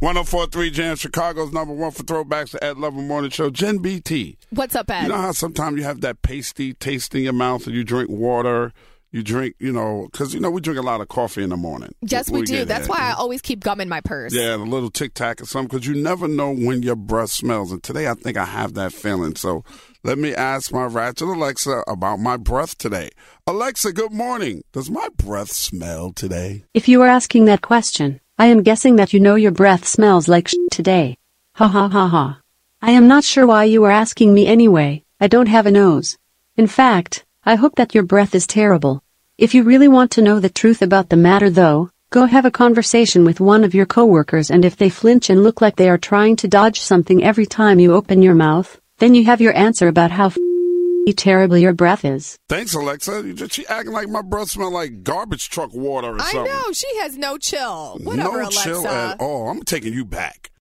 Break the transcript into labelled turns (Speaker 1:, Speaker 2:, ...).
Speaker 1: 104.3 Jam, Chicago's number one for throwbacks, the Ed Lover Morning Show. Jen BT.
Speaker 2: What's up, Ed?
Speaker 1: You know how sometimes you have that pasty taste in your mouth and you drink water, you drink, because, we drink a lot of coffee in the morning.
Speaker 2: Yes, we do. That's why I always keep gum in my purse.
Speaker 1: Yeah, and a little Tic Tac or something, because you never know when your breath smells. And today I think I have that feeling. So let me ask my ratchet Alexa about my breath today. Alexa, good morning. Does my breath smell today?
Speaker 3: If you are asking that question, I am guessing that you know your breath smells like today. Ha ha ha ha. I am not sure why you are asking me anyway. I don't have a nose. In fact, I hope that your breath is terrible. If you really want to know the truth about the matter though, go have a conversation with one of your coworkers, and if they flinch and look like they are trying to dodge something every time you open your mouth, then you have your answer about how terrible your breath is.
Speaker 1: Thanks, Alexa. She acting like my breath smell like garbage truck water or something.
Speaker 2: I know. She has no chill. Whatever,
Speaker 1: no
Speaker 2: Alexa.
Speaker 1: chill at all. I'm taking you back.